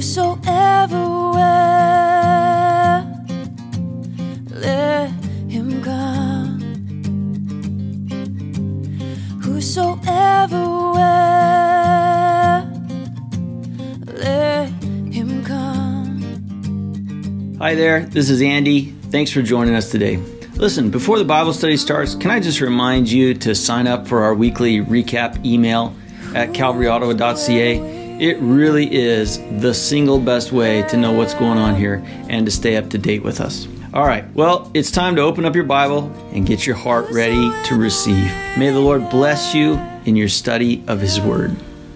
Whosoever will, let him come. Whosoever will, let him come. Hi there, this is Andy. Thanks for joining us today. Listen, before the Bible study starts, can I just remind you to sign up for our weekly recap email at calvaryottawa.ca. It really is the single best way to know what's going on here and to stay up to date with us. All right, well, it's time to open up your Bible and get your heart ready to receive. May the Lord bless you in your study of His Word.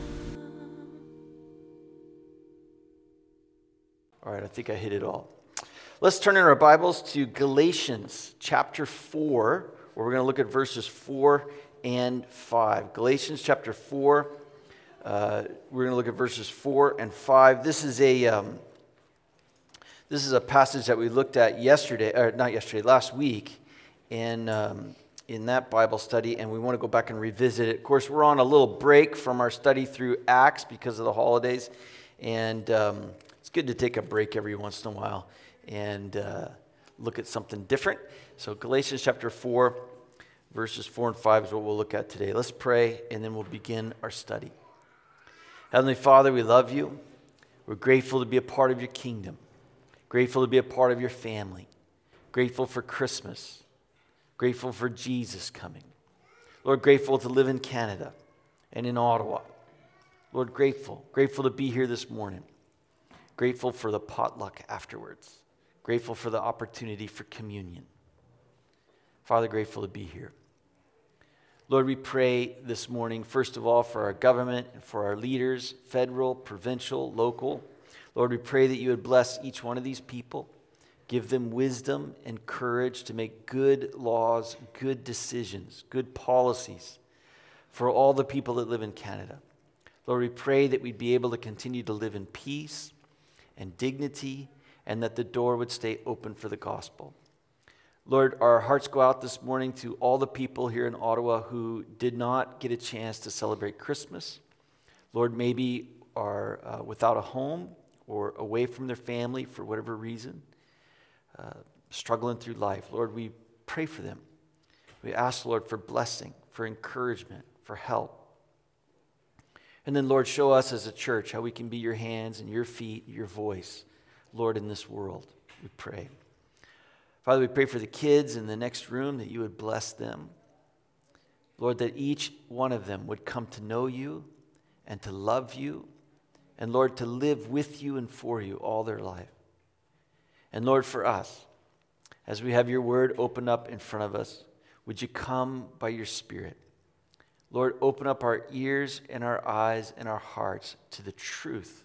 All right, I think I hit it all. Let's turn in our Bibles to Galatians chapter 4, where we're going to look at verses 4 and 5. Galatians chapter 4, we're going to look at verses 4 and 5. This is a passage that we looked at last week in that Bible study, and we want to go back and revisit it. Of course, we're on a little break from our study through Acts because of the holidays, and it's good to take a break every once in a while and look at something different. So Galatians chapter 4, verses 4 and 5 is what we'll look at today. Let's pray, and then we'll begin our study. Heavenly Father, we love you. We're grateful to be a part of your kingdom. Grateful to be a part of your family. Grateful for Christmas. Grateful for Jesus coming. Lord, grateful to live in Canada and in Ottawa. Lord, grateful to be here this morning. Grateful for the potluck afterwards. Grateful for the opportunity for communion. Father, grateful to be here. Lord, we pray this morning, first of all, for our government and for our leaders, federal, provincial, local. Lord, we pray that you would bless each one of these people, give them wisdom and courage to make good laws, good decisions, good policies for all the people that live in Canada. Lord, we pray that we'd be able to continue to live in peace and dignity, and that the door would stay open for the gospel. Lord, our hearts go out this morning to all the people here in Ottawa who did not get a chance to celebrate Christmas. Lord, maybe are without a home or away from their family for whatever reason, struggling through life. Lord, we pray for them. We ask, Lord, for blessing, for encouragement, for help. And then, Lord, show us as a church how we can be your hands and your feet, your voice, Lord, in this world, we pray. Father, we pray for the kids in the next room that you would bless them. Lord, that each one of them would come to know you and to love you, and Lord, to live with you and for you all their life. And Lord, for us, as we have your word open up in front of us, would you come by your Spirit? Lord, open up our ears and our eyes and our hearts to the truth.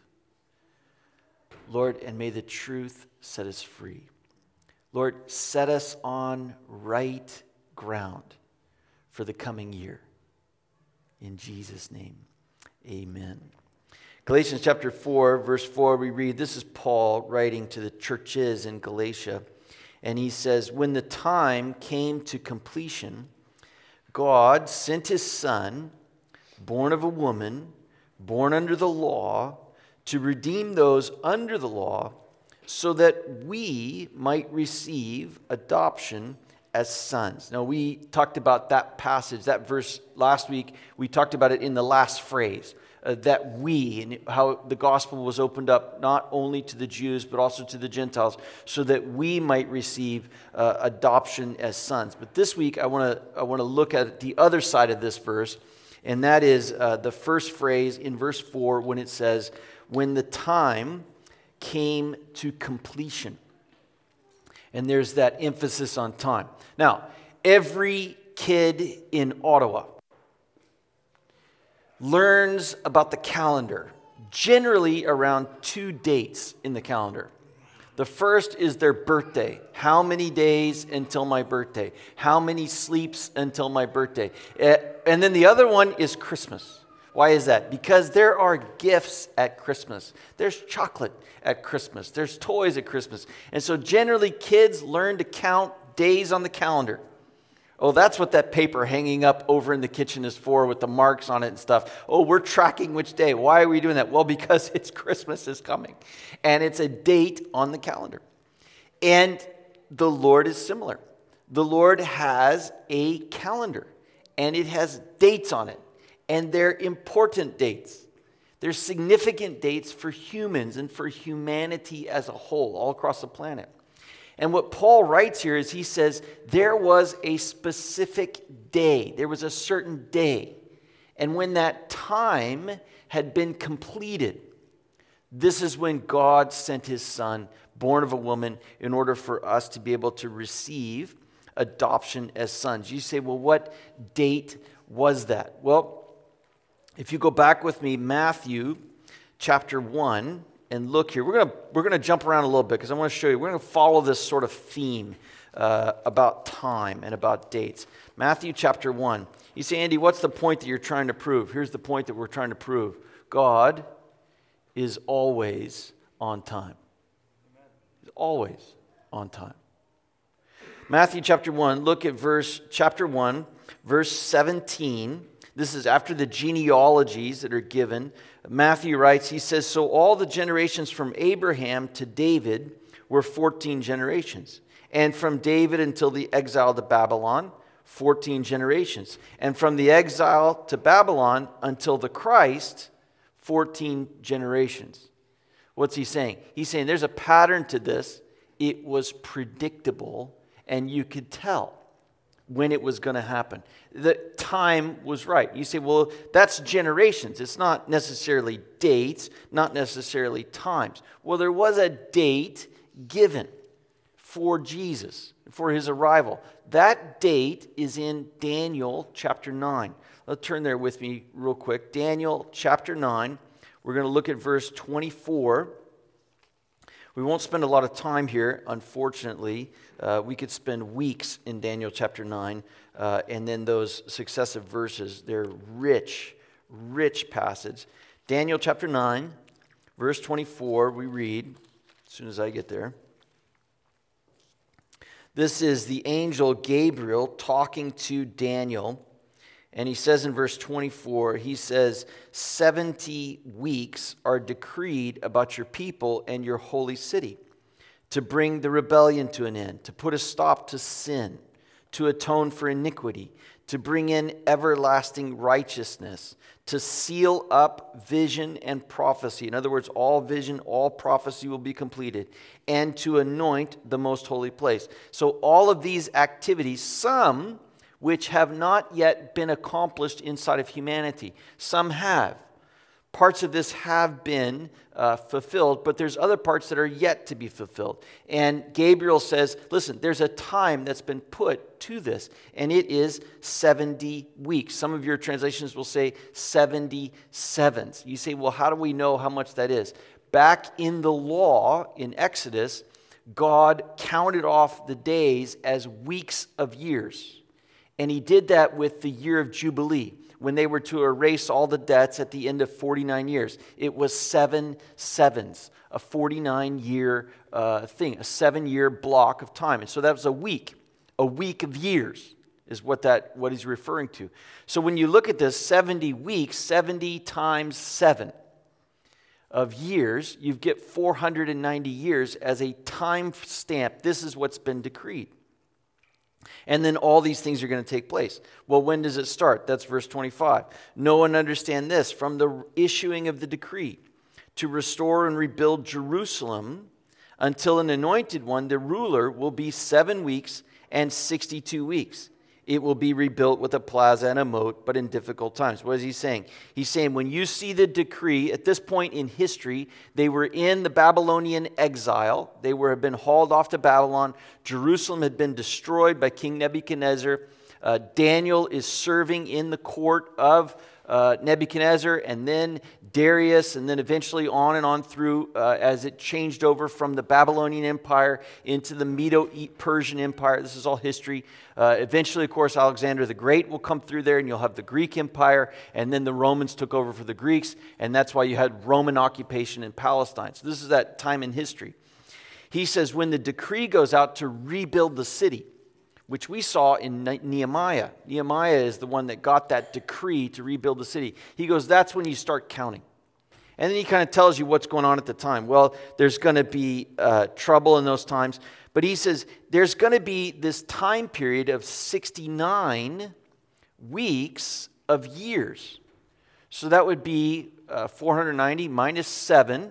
Lord, and may the truth set us free. Lord, set us on right ground for the coming year. In Jesus' name, amen. Galatians chapter 4, verse 4, we read, this is Paul writing to the churches in Galatia, and he says, when the time came to completion, God sent his Son, born of a woman, born under the law, to redeem those under the law, so that we might receive adoption as sons. Now, we talked about that passage, that verse last week. We talked about it in the last phrase, that we, and how the gospel was opened up not only to the Jews, but also to the Gentiles, so that we might receive adoption as sons. But this week, I want to look at the other side of this verse, and that is the first phrase in verse 4 when it says, when the time came to completion. And there's that emphasis on time. Now, every kid in Ottawa learns about the calendar, generally around 2 dates in the calendar. The first is their birthday. How many days until my birthday? How many sleeps until my birthday? And then the other one is Christmas. Why is that? Because there are gifts at Christmas. There's chocolate at Christmas. There's toys at Christmas. And so generally kids learn to count days on the calendar Oh, that's what that paper hanging up over in the kitchen is for with the marks on it and stuff. Oh, we're tracking which day. Why are we doing that? Well, because it's Christmas is coming. And it's a date on the calendar. And the Lord is similar. The Lord has a calendar. And it has dates on it. And they're important dates. They're significant dates for humans and for humanity as a whole, all across the planet. And what Paul writes here is he says, there was a specific day. There was a certain day. And when that time had been completed, this is when God sent his son, born of a woman, in order for us to be able to receive adoption as sons. You say, well, what date was that? Well, if you go back with me, Matthew chapter 1, and look here, we're gonna jump around a little bit because I want to show you. We're going to follow this sort of theme about time and about dates. Matthew chapter 1. You say, Andy, what's the point that you're trying to prove? Here's the point that we're trying to prove. God is always on time. He's always on time. Matthew chapter 1, look at chapter 1, verse 17. This is after the genealogies that are given. Matthew writes, he says, so all the generations from Abraham to David were 14 generations. And from David until the exile to Babylon, 14 generations. And from the exile to Babylon until the Christ, 14 generations. What's he saying? He's saying there's a pattern to this. It was predictable, and you could tell when it was going to happen. The time was right. You say, well, that's generations. It's not necessarily dates, not necessarily times. Well, there was a date given for Jesus, for his arrival. That date is in Daniel chapter 9. Let's turn there with me real quick. Daniel chapter 9. We're going to look at verse 24. We won't spend a lot of time here, unfortunately. We could spend weeks in Daniel chapter 9, and then those successive verses. They're rich, rich passage. Daniel chapter 9, verse 24, we read, as soon as I get there. This is the angel Gabriel talking to Daniel. And he says in verse 24, he says, 70 weeks are decreed about your people and your holy city, to bring the rebellion to an end, to put a stop to sin, to atone for iniquity, to bring in everlasting righteousness, to seal up vision and prophecy. In other words, all vision, all prophecy will be completed, and to anoint the most holy place. So all of these activities, some which have not yet been accomplished inside of humanity. Some have. Parts of this have been fulfilled, but there's other parts that are yet to be fulfilled. And Gabriel says, listen, there's a time that's been put to this, and it is 70 weeks. Some of your translations will say 77s. You say, well, how do we know how much that is? Back in the law, in Exodus, God counted off the days as weeks of years. And he did that with the year of Jubilee, when they were to erase all the debts at the end of 49 years. It was 7 sevens, a 49-year thing, a 7-year block of time. And so that was a week of years is what he's referring to. So when you look at this, 70 weeks, 70 times 7 of years, you get 490 years as a time stamp. This is what's been decreed. And then all these things are going to take place. Well, when does it start? That's verse 25. Know and understand this, from the issuing of the decree to restore and rebuild Jerusalem until an anointed one, the ruler, will be 7 weeks and 62 weeks. It will be rebuilt with a plaza and a moat, but in difficult times. What is he saying? He's saying when you see the decree, at this point in history, they were in the Babylonian exile. They had been hauled off to Babylon. Jerusalem had been destroyed by King Nebuchadnezzar. Daniel is serving in the court of Nebuchadnezzar, and then Darius, and then eventually on and on through as it changed over from the Babylonian Empire into the Medo-Persian Empire. This is all history. Eventually, of course, Alexander the Great will come through there, and you'll have the Greek Empire, and then the Romans took over for the Greeks, and that's why you had Roman occupation in Palestine. So this is that time in history. He says when the decree goes out to rebuild the city, which we saw in Nehemiah. Nehemiah is the one that got that decree to rebuild the city. He goes, that's when you start counting. And then he kind of tells you what's going on at the time. Well, there's going to be trouble in those times. But he says there's going to be this time period of 69 weeks of years. So that would be 490 minus 7,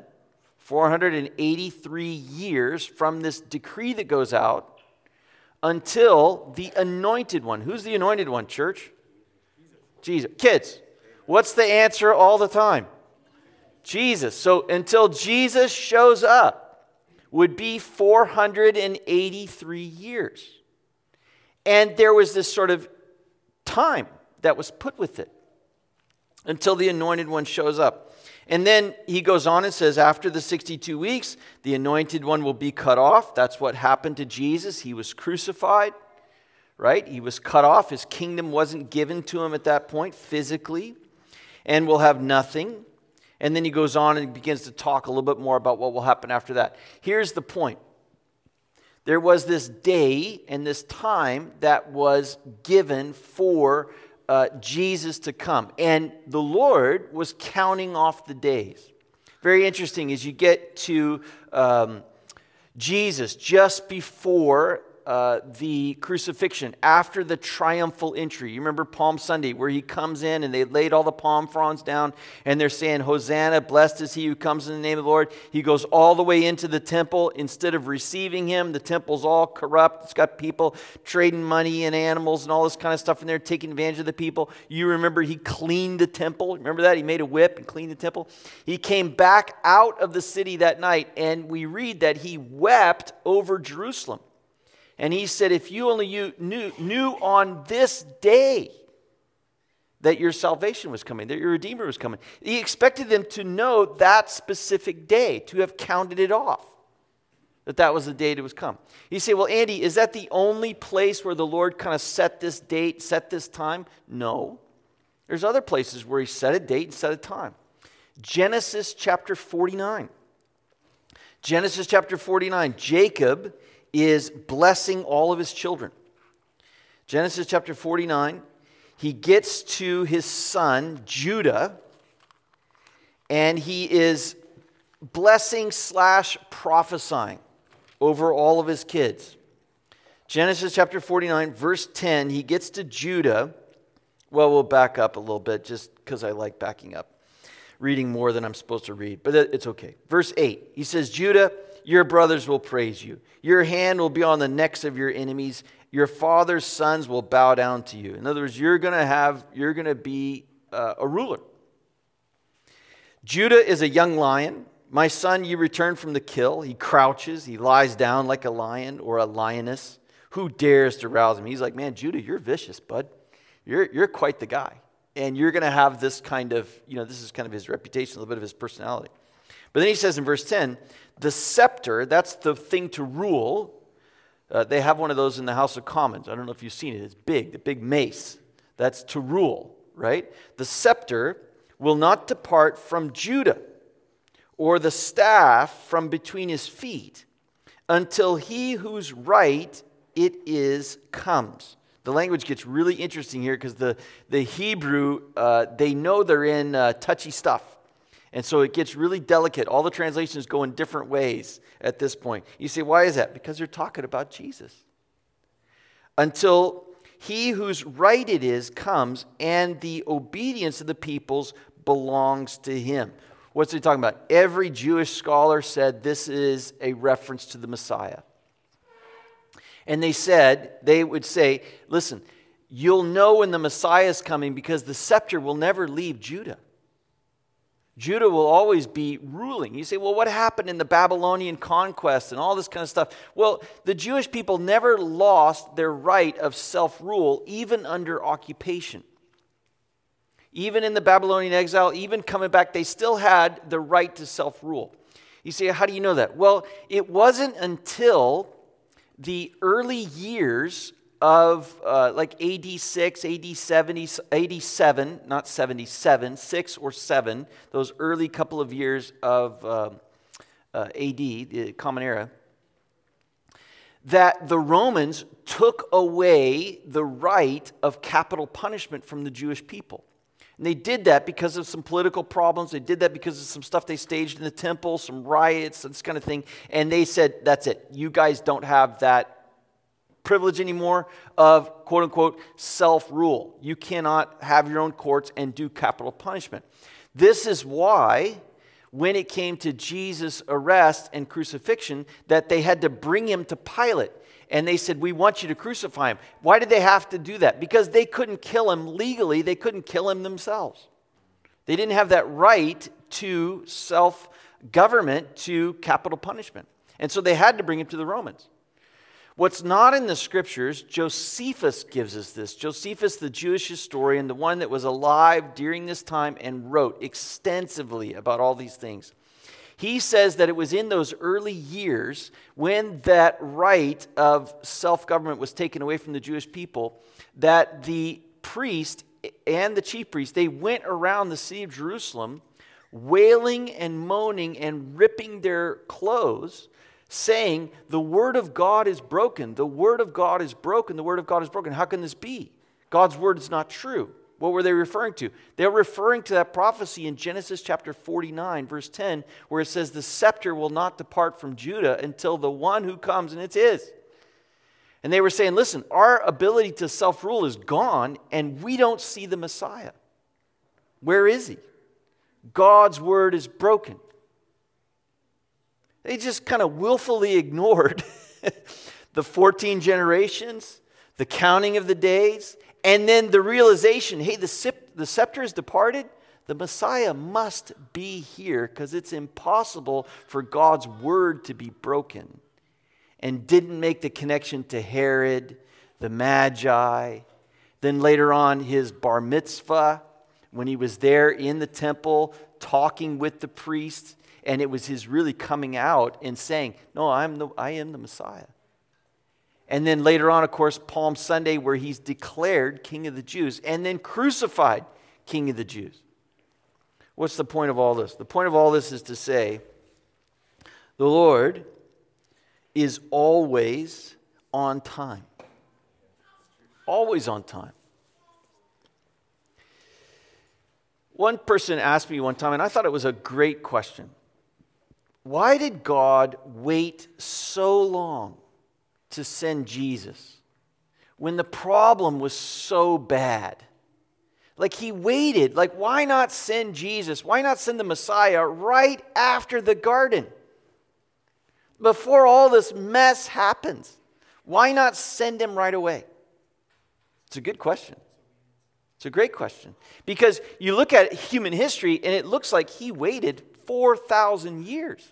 483 years from this decree that goes out until the anointed one. Who's the anointed one, church? Jesus. Kids, what's the answer all the time? Jesus. So until Jesus shows up would be 483 years. And there was this sort of time that was put with it until the anointed one shows up. And then he goes on and says, after the 62 weeks, the anointed one will be cut off. That's what happened to Jesus. He was crucified, right? He was cut off. His kingdom wasn't given to him at that point physically, and will have nothing. And then he goes on and begins to talk a little bit more about what will happen after that. Here's the point. There was this day and this time that was given for Jesus to come. And the Lord was counting off the days. Very interesting as you get to Jesus just before the crucifixion, after the triumphal entry. You remember Palm Sunday where he comes in and they laid all the palm fronds down and they're saying, Hosanna, blessed is he who comes in the name of the Lord. He goes all the way into the temple. Instead of receiving him, the temple's all corrupt. It's got people trading money and animals and all this kind of stuff in there, taking advantage of the people. You remember he cleaned the temple. Remember that? He made a whip and cleaned the temple. He came back out of the city that night, and we read that he wept over Jerusalem. And he said, if you only knew on this day that your salvation was coming, that your Redeemer was coming. He expected them to know that specific day, to have counted it off, that was the date it was come. You say, well, Andy, is that the only place where the Lord kind of set this date, set this time? No. There's other places where he set a date and set a time. Genesis chapter 49. Genesis chapter 49, Jacob is blessing all of his children. Genesis chapter 49, he gets to his son, Judah, and he is blessing / prophesying over all of his kids. Genesis chapter 49, verse 10, he gets to Judah. Well, we'll back up a little bit just because I like backing up, reading more than I'm supposed to read, but it's okay. Verse 8, he says, Judah, your brothers will praise you. Your hand will be on the necks of your enemies. Your father's sons will bow down to you. In other words, you're going to be a ruler. Judah is a young lion. My son, you return from the kill. He crouches. He lies down like a lion or a lioness. Who dares to rouse him? He's like, man, Judah, you're vicious, bud. You're quite the guy. And you're going to have this kind of, this is kind of his reputation, a little bit of his personality. But then he says in verse 10, the scepter, that's the thing to rule. They have one of those in the House of Commons. I don't know if you've seen it. It's big, the big mace. That's to rule, right? The scepter will not depart from Judah, or the staff from between his feet, until he whose right it is comes. The language gets really interesting here because the Hebrew, they know they're in touchy stuff. And so it gets really delicate. All the translations go in different ways at this point. You say, why is that? Because they're talking about Jesus. Until he whose right it is comes, and the obedience of the peoples belongs to him. What's he talking about? Every Jewish scholar said this is a reference to the Messiah. And they would say, listen, you'll know when the Messiah is coming because the scepter will never leave Judah. Judah will always be ruling. You say, well, what happened in the Babylonian conquest and all this kind of stuff? Well, the Jewish people never lost their right of self-rule, even under occupation. Even in the Babylonian exile, even coming back, they still had the right to self-rule. You say, how do you know that? Well, it wasn't until the early years of like AD 6, AD 70, 87, not 77, 6 or 7, those early couple of years of AD, the Common Era, that the Romans took away the right of capital punishment from the Jewish people. And they did that because of some political problems. They did that because of some stuff they staged in the temple, some riots, and this kind of thing. And they said, that's it. You guys don't have that privilege anymore of, quote unquote, self-rule. You cannot have your own courts and do capital punishment. This is why, when it came to Jesus' arrest and crucifixion, that they had to bring him to Pilate. And they said, we want you to crucify him. Why did they have to do that? Because they couldn't kill him legally. They couldn't kill him themselves. They didn't have that right to self-government, to capital punishment. And so they had to bring him to the Romans. What's not in the scriptures, Josephus gives us this. Josephus, the Jewish historian, the one that was alive during this time and wrote extensively about all these things. He says that it was in those early years when that right of self-government was taken away from the Jewish people that the priest and the chief priest, they went around the city of Jerusalem wailing and moaning and ripping their clothes, saying, the word of God is broken. The word of God is broken. The word of God is broken. How can this be? God's word is not true. What were they referring to? They were referring to that prophecy in Genesis chapter 49, verse 10, where it says, the scepter will not depart from Judah until the one who comes, and it's his. And they were saying, listen, our ability to self-rule is gone, and we don't see the Messiah. Where is he? God's word is broken. They just kind of willfully ignored the 14 generations, the counting of the days, and then the realization, hey, the scepter is departed. The Messiah must be here because it's impossible for God's word to be broken. And didn't make the connection to Herod, the Magi. Then later on, his bar mitzvah, when he was there in the temple talking with the priest. And it was his really coming out and saying, no, I am the Messiah. And then later on, of course, Palm Sunday, where he's declared King of the Jews and then crucified King of the Jews. What's the point of all this? The point of all this is to say, the Lord is always on time. Always on time. One person asked me one time, and I thought it was a great question. Why did God wait so long to send Jesus when the problem was so bad? Like he waited. Like why not send Jesus? Why not send the Messiah right after the garden? Before all this mess happens. Why not send him right away? It's a good question. It's a great question. Because you look at human history and it looks like he waited 4,000 years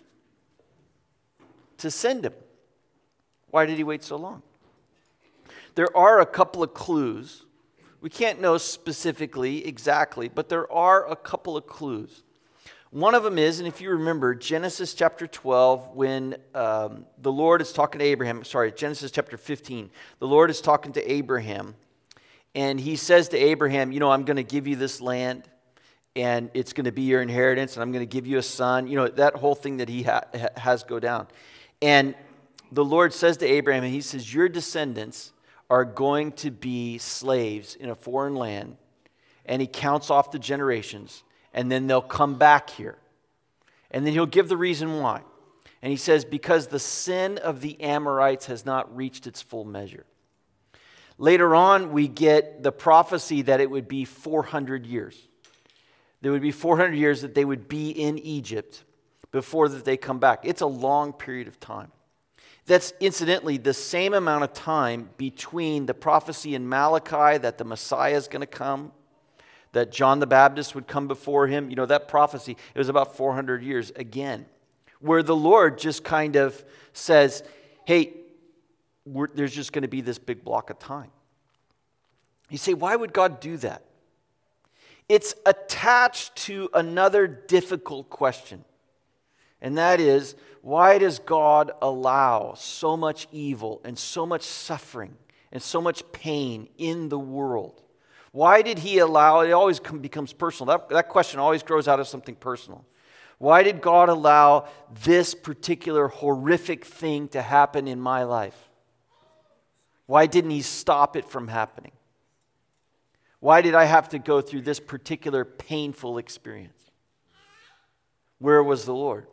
to send him. Why did he wait so long? There are a couple of clues. We can't know specifically, exactly, but there are a couple of clues. One of them is, and if you remember, Genesis chapter 12, when the Lord is talking to Abraham, Genesis chapter 15, the Lord is talking to Abraham, and he says to Abraham, I'm going to give you this land, and it's going to be your inheritance, and I'm going to give you a son. That whole thing that he has go down. And the Lord says to Abraham, and he says, your descendants are going to be slaves in a foreign land. And he counts off the generations, and then they'll come back here. And then he'll give the reason why. And he says, because the sin of the Amorites has not reached its full measure. Later on, we get the prophecy that it would be 400 years. There would be 400 years that they would be in Egypt before that they come back. It's a long period of time. That's incidentally the same amount of time between the prophecy in Malachi that the Messiah is going to come, that John the Baptist would come before him. That prophecy, it was about 400 years again, where the Lord just kind of says, hey, there's just going to be this big block of time. You say, why would God do that? It's attached to another difficult question. And that is, why does God allow so much evil and so much suffering and so much pain in the world? Why did he allow, it always becomes personal. That question always grows out of something personal. Why did God allow this particular horrific thing to happen in my life? Why didn't he stop it from happening? Why did I have to go through this particular painful experience? Where was the Lord?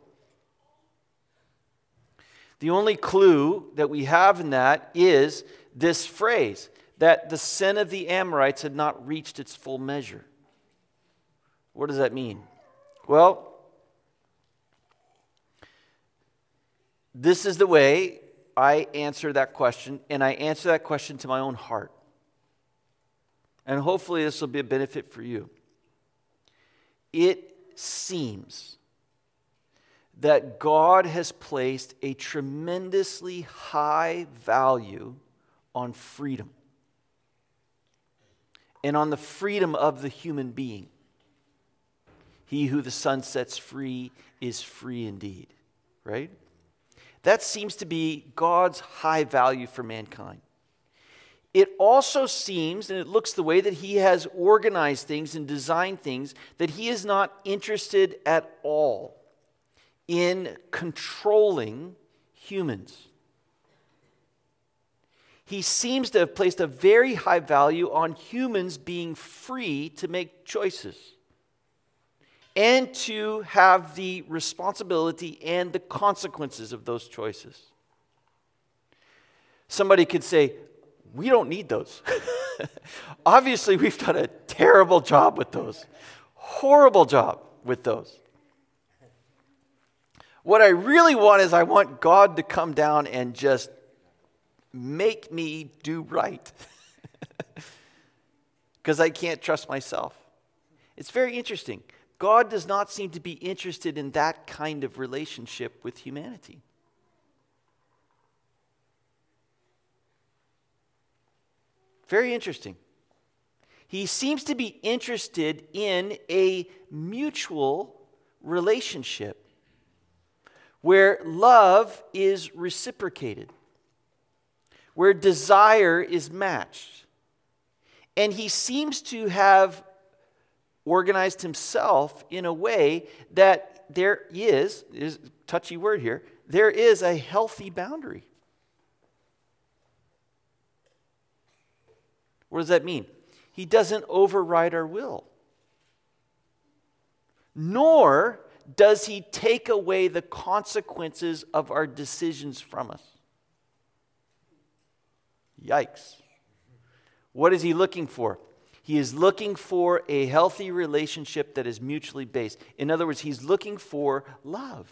The only clue that we have in that is this phrase, that the sin of the Amorites had not reached its full measure. What does that mean? Well, this is the way I answer that question, and I answer that question to my own heart. And hopefully this will be a benefit for you. It seems that God has placed a tremendously high value on freedom and on the freedom of the human being. He who the Son sets free is free indeed, right? That seems to be God's high value for mankind. It also seems, and it looks the way that he has organized things and designed things, that he is not interested at all in controlling humans. He seems to have placed a very high value on humans being free to make choices and to have the responsibility and the consequences of those choices. Somebody could say, we don't need those. Obviously, we've done a terrible job with those. Horrible job with those. What I really want is I want God to come down and just make me do right. Because I can't trust myself. It's very interesting. God does not seem to be interested in that kind of relationship with humanity. Very interesting. He seems to be interested in a mutual relationship where love is reciprocated, where desire is matched. And he seems to have organized himself in a way that there is a touchy word here, there is a healthy boundary. What does that mean? He doesn't override our will. Nor does he take away the consequences of our decisions from us. Yikes. What is he looking for? He is looking for a healthy relationship that is mutually based. In other words, he's looking for love,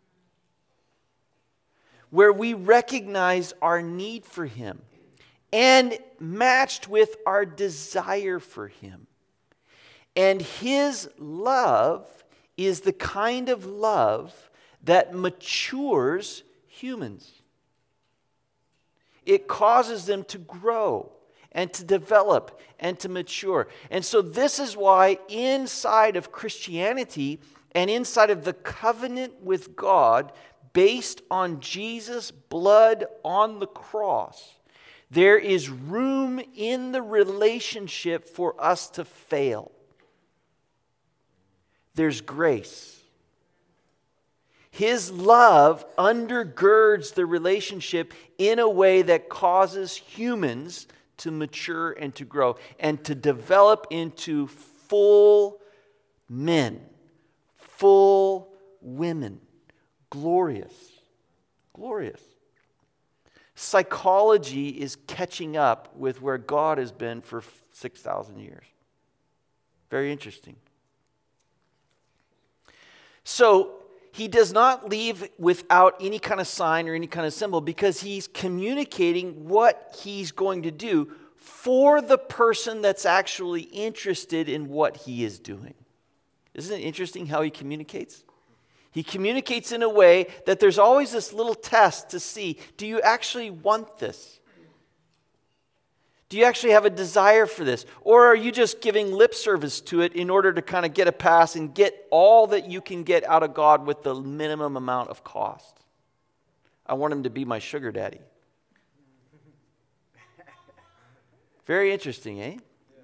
where we recognize our need for him and matched with our desire for him. And his love is the kind of love that matures humans. It causes them to grow and to develop and to mature. And so this is why inside of Christianity and inside of the covenant with God, based on Jesus' blood on the cross, there is room in the relationship for us to fail. There's grace. His love undergirds the relationship in a way that causes humans to mature and to grow and to develop into full men, full women. Glorious. Glorious. Psychology is catching up with where God has been for 6,000 years. Very interesting. So, he does not leave without any kind of sign or any kind of symbol because he's communicating what he's going to do for the person that's actually interested in what he is doing. Isn't it interesting how he communicates? He communicates in a way that there's always this little test to see, do you actually want this? Do you actually have a desire for this? Or are you just giving lip service to it in order to kind of get a pass and get all that you can get out of God with the minimum amount of cost? I want him to be my sugar daddy. Very interesting, eh?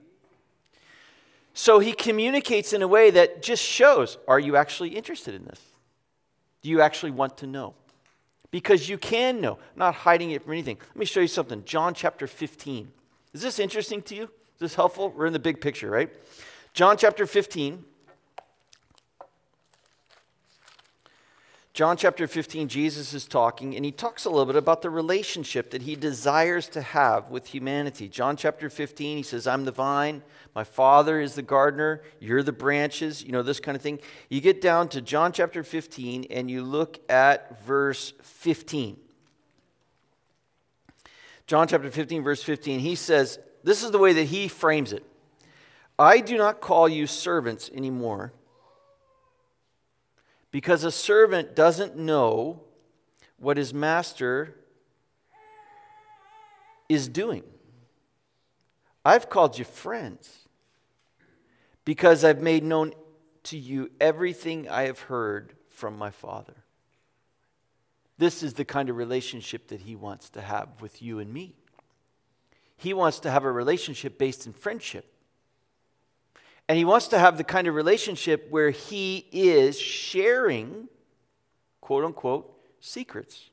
So he communicates in a way that just shows, are you actually interested in this? Do you actually want to know? because you can know, not hiding it from anything. Let me show you something. John chapter 15. Is this interesting to you? Is this helpful? We're in the big picture, right? John chapter 15. John chapter 15, Jesus is talking, and he talks a little bit about the relationship that he desires to have with humanity. John chapter 15, he says, I'm the vine, my Father is the gardener, you're the branches, this kind of thing. You get down to John chapter 15, and you look at verse 15. John chapter 15, verse 15, he says, this is the way that he frames it. I do not call you servants anymore, because a servant doesn't know what his master is doing. I've called you friends, because I've made known to you everything I have heard from my Father. This is the kind of relationship that he wants to have with you and me. He wants to have a relationship based in friendship. And he wants to have the kind of relationship where he is sharing, quote unquote, secrets.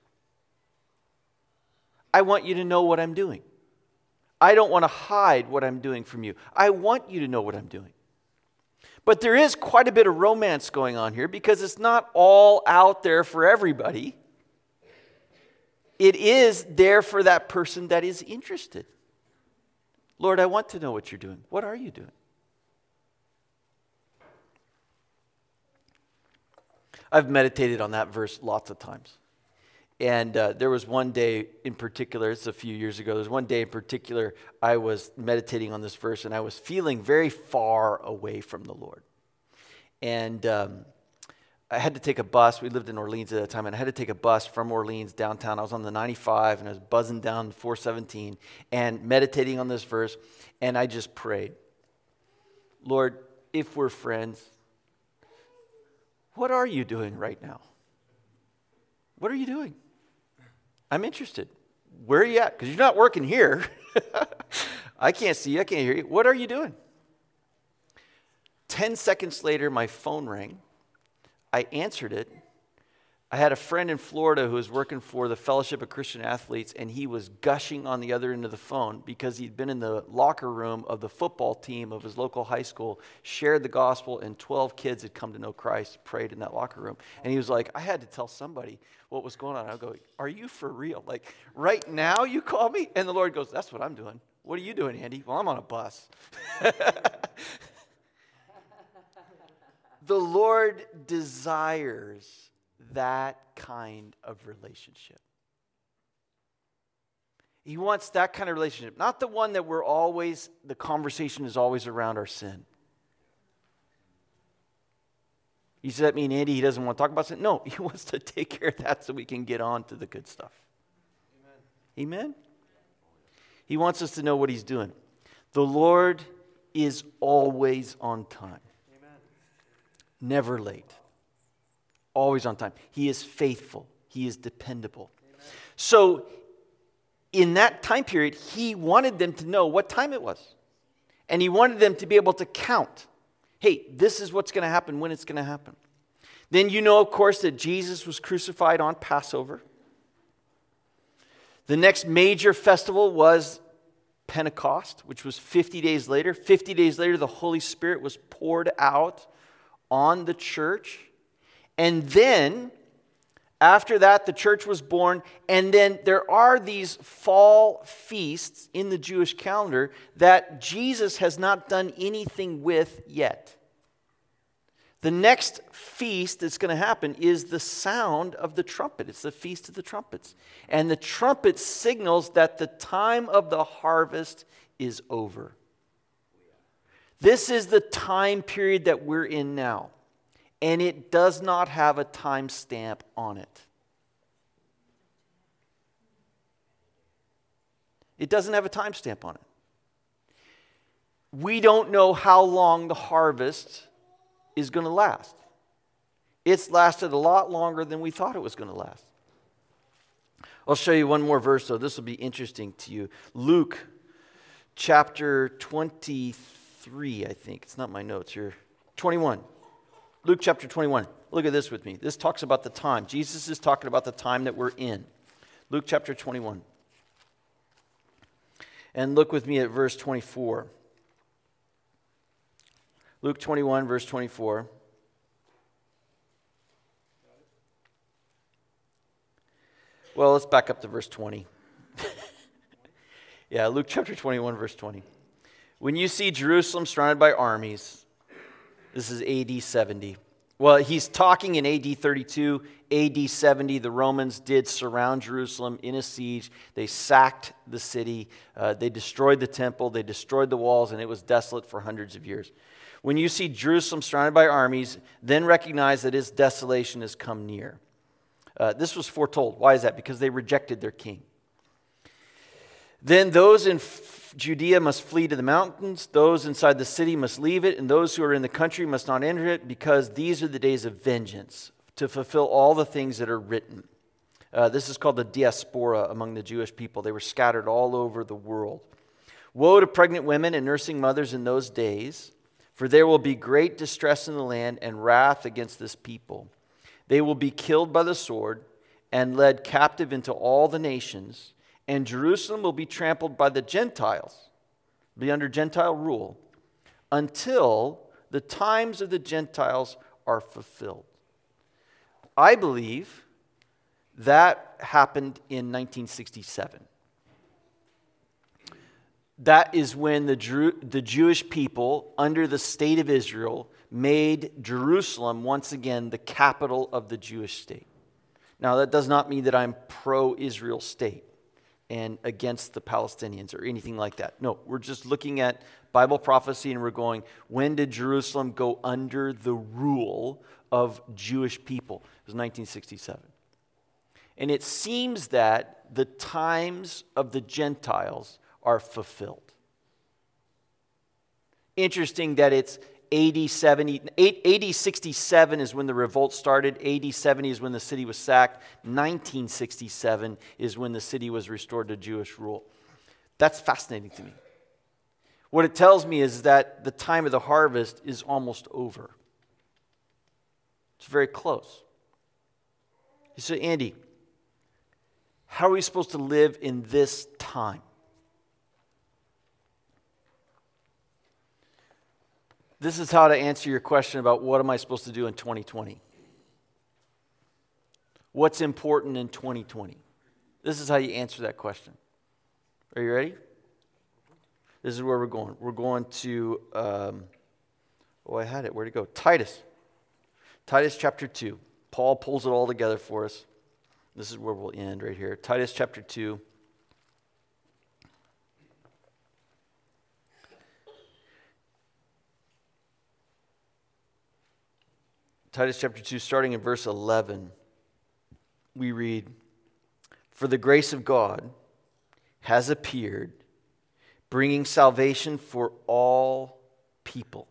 I want you to know what I'm doing. I don't want to hide what I'm doing from you. I want you to know what I'm doing. But there is quite a bit of romance going on here, because it's not all out there for everybody. It is there for that person that is interested. Lord, I want to know what you're doing. What are you doing? I've meditated on that verse lots of times. And there was one day in particular, it's a few years ago, there was one day in particular I was meditating on this verse, and I was feeling very far away from the Lord. And I had to take a bus. We lived in Orleans at that time, and I had to take a bus from Orleans downtown. I was on the 95, and I was buzzing down 417 and meditating on this verse, and I just prayed, Lord, if we're friends, what are you doing right now? What are you doing? I'm interested. Where are you at? Because you're not working here. I can't see you. I can't hear you. What are you doing? 10 seconds later, my phone rang. I answered it. I had a friend in Florida who was working for the Fellowship of Christian Athletes, and he was gushing on the other end of the phone because he'd been in the locker room of the football team of his local high school, shared the gospel, and 12 kids had come to know Christ, prayed in that locker room. And he was like, I had to tell somebody what was going on. I go, are you for real? Like, right now you call me? And the Lord goes, that's what I'm doing. What are you doing, Andy? Well, I'm on a bus. The Lord desires that kind of relationship. He wants that kind of relationship, not the one that the conversation is always around our sin. You say that mean Andy, he doesn't want to talk about sin? No, he wants to take care of that so we can get on to the good stuff. Amen? Amen? He wants us to know what he's doing. The Lord is always on time. Amen. Never late. Always on time. He is faithful. He is dependable. Amen. So, in that time period, he wanted them to know what time it was. And he wanted them to be able to count. Hey, this is what's going to happen when it's going to happen. Then you know, of course, that Jesus was crucified on Passover. The next major festival was Pentecost, which was 50 days later. 50 days later, the Holy Spirit was poured out on the church. And then, after that, the church was born. And then there are these fall feasts in the Jewish calendar that Jesus has not done anything with yet. The next feast that's going to happen is the sound of the trumpet. It's the Feast of the Trumpets. And the trumpet signals that the time of the harvest is over. This is the time period that we're in now. And it does not have a time stamp on it. It doesn't have a time stamp on it. We don't know how long the harvest is going to last. It's lasted a lot longer than we thought it was going to last. I'll show you one more verse, though. This will be interesting to you. Luke chapter 23, I think. It's not my notes here. 21. Luke chapter 21. Look at this with me. This talks about the time. Jesus is talking about the time that we're in. Luke chapter 21. And look with me at verse 24. Luke 21, verse 24. Well, let's back up to verse 20. Yeah, Luke chapter 21, verse 20. When you see Jerusalem surrounded by armies, this is AD 70. Well, he's talking in AD 32, AD 70. The Romans did surround Jerusalem in a siege. They sacked the city. They destroyed the temple. They destroyed the walls, and it was desolate for hundreds of years. When you see Jerusalem surrounded by armies, then recognize that its desolation has come near. This was foretold. Why is that? Because they rejected their king. Then those in Judea must flee to the mountains, those inside the city must leave it, and those who are in the country must not enter it, because these are the days of vengeance, to fulfill all the things that are written. This is called the diaspora among the Jewish people. They were scattered all over the world. Woe to pregnant women and nursing mothers in those days, for there will be great distress in the land and wrath against this people. They will be killed by the sword and led captive into all the nations, and Jerusalem will be trampled by the Gentiles, be under Gentile rule, until the times of the Gentiles are fulfilled. I believe that happened in 1967. That is when the Jewish people, under the state of Israel, made Jerusalem once again the capital of the Jewish state. Now, that does not mean that I'm pro-Israel state and against the Palestinians or anything like that. No, we're just looking at Bible prophecy and we're going, when did Jerusalem go under the rule of Jewish people? It was 1967. And it seems that the times of the Gentiles are fulfilled. Interesting that it's AD 67 is when the revolt started. AD 70 is when the city was sacked. 1967 is when the city was restored to Jewish rule. That's fascinating to me. What it tells me is that the time of the harvest is almost over. It's very close. You say, Andy, how are we supposed to live in this time? This is how to answer your question about what am I supposed to do in 2020. What's important in 2020? This is how you answer that question. Are you ready? This is where we're going. We're going to, I had it. Where'd it go? Titus. Titus chapter 2. Paul pulls it all together for us. This is where we'll end right here. Titus chapter 2. Titus chapter 2, starting in verse 11, we read, "For the grace of God has appeared, bringing salvation for all people."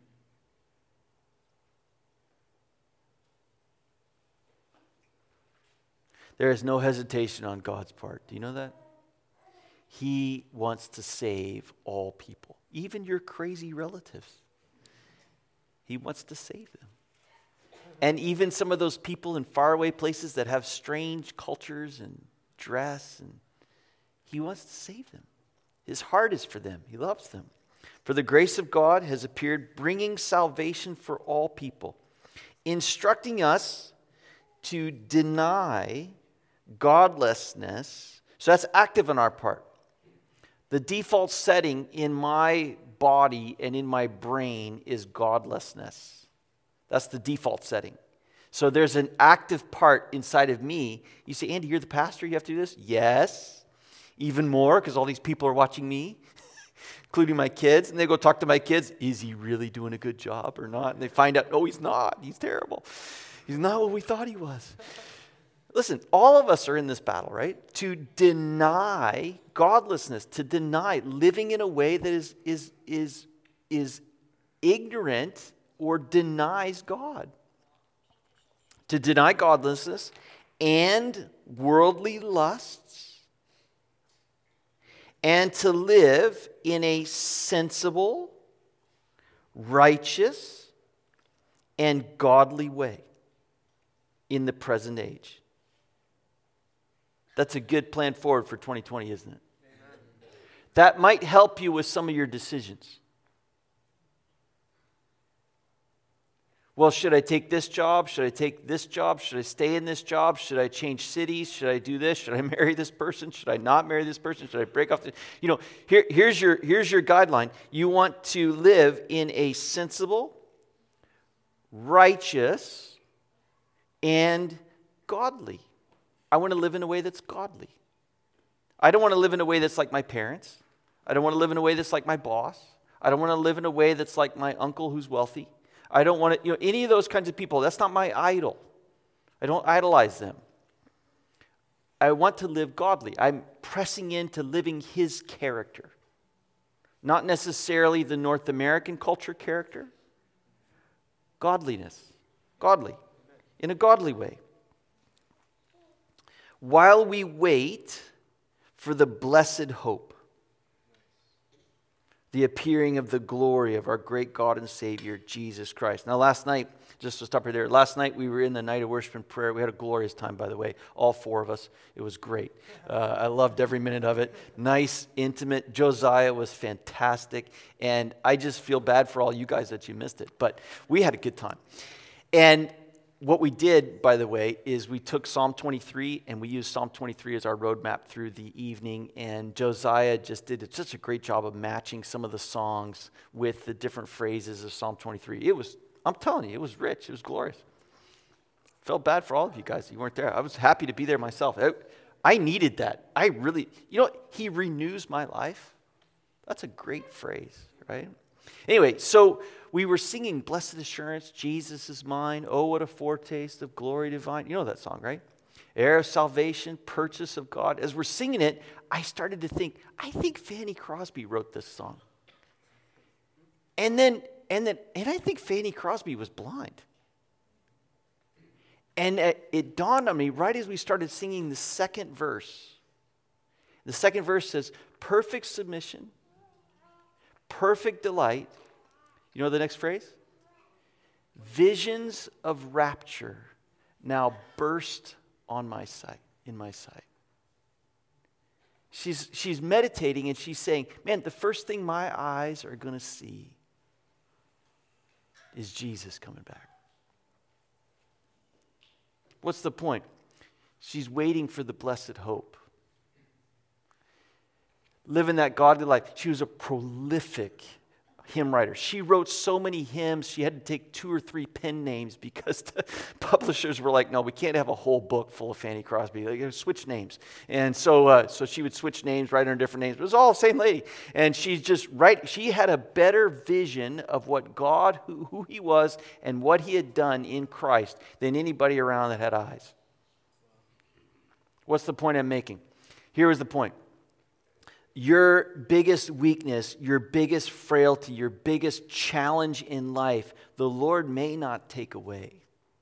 There is no hesitation on God's part. Do you know that? He wants to save all people, even your crazy relatives. He wants to save them. And even some of those people in faraway places that have strange cultures and dress, and he wants to save them. His heart is for them. He loves them. "For the grace of God has appeared, bringing salvation for all people, instructing us to deny godlessness." So that's active on our part. The default setting in my body and in my brain is godlessness. That's the default setting. So there's an active part inside of me. You say, Andy, you're the pastor, you have to do this? Yes. Even more, because all these people are watching me, including my kids. And they go talk to my kids, is he really doing a good job or not? And they find out, no, he's not. He's terrible. He's not what we thought he was. Listen, all of us are in this battle, right? To deny godlessness, to deny living in a way that is ignorant or denies God. To deny godlessness and worldly lusts, and to live in a sensible, righteous, and godly way in the present age. That's a good plan forward for 2020, isn't it? Amen. That might help you with some of your decisions. Well, should I take this job? Should I take this job? Should I stay in this job? Should I change cities? Should I do this? Should I marry this person? Should I not marry this person? Should I break off? Here's your guideline. You want to live in a sensible, righteous, and godly. I want to live in a way that's godly. I don't want to live in a way that's like my parents. I don't want to live in a way that's like my boss. I don't want to live in a way that's like my uncle who's wealthy. I don't want to, any of those kinds of people. That's not my idol. I don't idolize them. I want to live godly. I'm pressing into living his character. Not necessarily the North American culture character. Godliness. Godly. In a godly way. While we wait for the blessed hope, the appearing of the glory of our great God and Savior, Jesus Christ. Now last night, just to stop right there, last night we were in the night of worship and prayer. We had a glorious time, by the way, all four of us. It was great. I loved every minute of it. Nice, intimate. Josiah was fantastic. And I just feel bad for all you guys that you missed it. But we had a good time. And what we did, by the way, is we took Psalm 23 and we used Psalm 23 as our roadmap through the evening. And Josiah just did such a great job of matching some of the songs with the different phrases of Psalm 23. I'm telling you, it was rich. It was glorious. Felt bad for all of you guys. You weren't there. I was happy to be there myself. I needed that. I really, he renews my life. That's a great phrase, right? Anyway, so we were singing Blessed Assurance, Jesus is mine. Oh, what a foretaste of glory divine. You know that song, right? Heir of salvation, purchase of God. As we're singing it, I started to think, I think Fanny Crosby wrote this song. And I think Fanny Crosby was blind. And it dawned on me right as we started singing the second verse. The second verse says, perfect submission, perfect delight. You know the next phrase? Visions of rapture now burst on my sight, in my sight. She's meditating and she's saying, man, the first thing my eyes are going to see is Jesus coming back. What's the point? She's waiting for the blessed hope. Living that godly life. She was a prolific hymn writer. She wrote so many hymns, she had to take 2 or 3 pen names because the publishers were like, no, we can't have a whole book full of Fanny Crosby. They switch names. And so she would switch names, write under different names. It was all the same lady. And she had a better vision of what God, who he was, and what he had done in Christ than anybody around that had eyes. What's the point I'm making? Here is the point. Your biggest weakness, your biggest frailty, your biggest challenge in life, the Lord may not take away.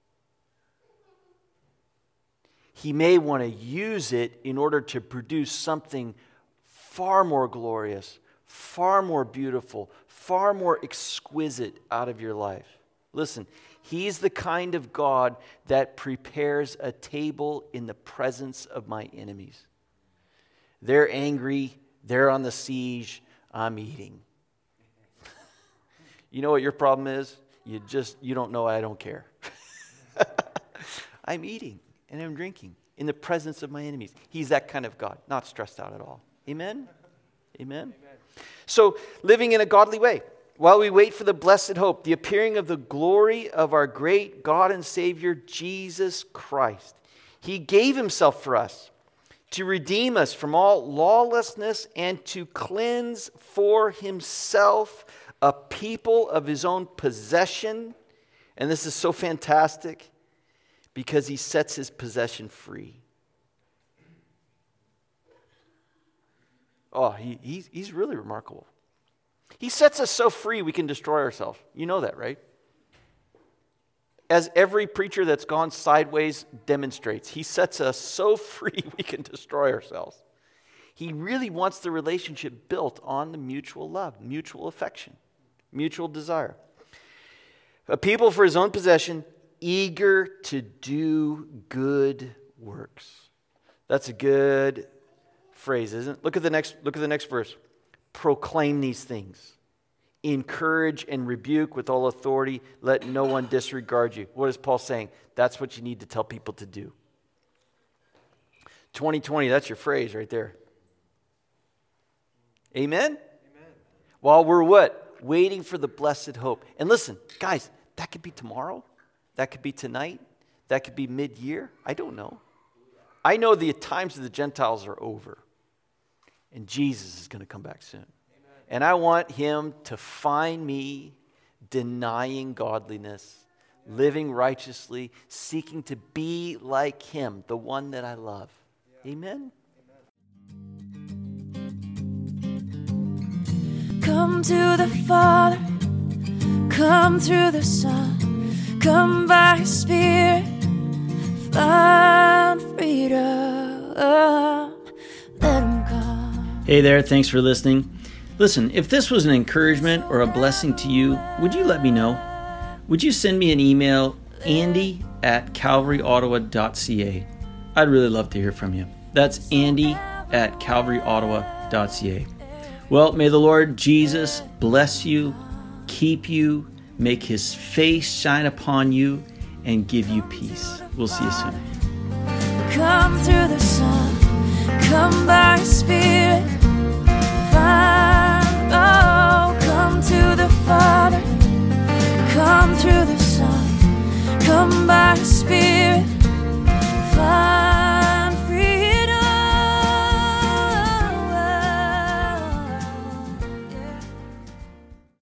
He may want to use it in order to produce something far more glorious, far more beautiful, far more exquisite out of your life. Listen, he's the kind of God that prepares a table in the presence of my enemies. They're angry. They're on the siege. I'm eating. You know what your problem is? You don't know I don't care. I'm eating and I'm drinking in the presence of my enemies. He's that kind of God, not stressed out at all. Amen? Amen? So, living in a godly way. While we wait for the blessed hope, the appearing of the glory of our great God and Savior, Jesus Christ. He gave himself for us, to redeem us from all lawlessness and to cleanse for himself a people of his own possession. And this is so fantastic because he sets his possession free. Oh, he's really remarkable. He sets us so free we can destroy ourselves. You know that, right? As every preacher that's gone sideways demonstrates, he sets us so free we can destroy ourselves. He really wants the relationship built on the mutual love, mutual affection, mutual desire. A people for his own possession, eager to do good works. That's a good phrase, isn't it? Look at the next verse. Proclaim these things. Encourage and rebuke with all authority. Let no one disregard you. What is Paul saying? That's what you need to tell people to do. 2020, that's your phrase right there. Amen? Amen. While we're what? Waiting for the blessed hope. And listen, guys, that could be tomorrow. That could be tonight. That could be mid-year. I don't know. I know the times of the Gentiles are over. And Jesus is going to come back soon. Amen. And I want him to find me denying godliness, living righteously, seeking to be like him, the one that I love. Yeah. Amen? Come to the Father, come through the Son, come by His Spirit, find freedom, let Him come. Hey there, thanks for listening. Listen, if this was an encouragement or a blessing to you, would you let me know? Would you send me an email, andy@calvaryottawa.ca? I'd really love to hear from you. That's andy@calvaryottawa.ca. Well, may the Lord Jesus bless you, keep you, make his face shine upon you, and give you peace. We'll see you soon. Come through the sun, come by His Spirit,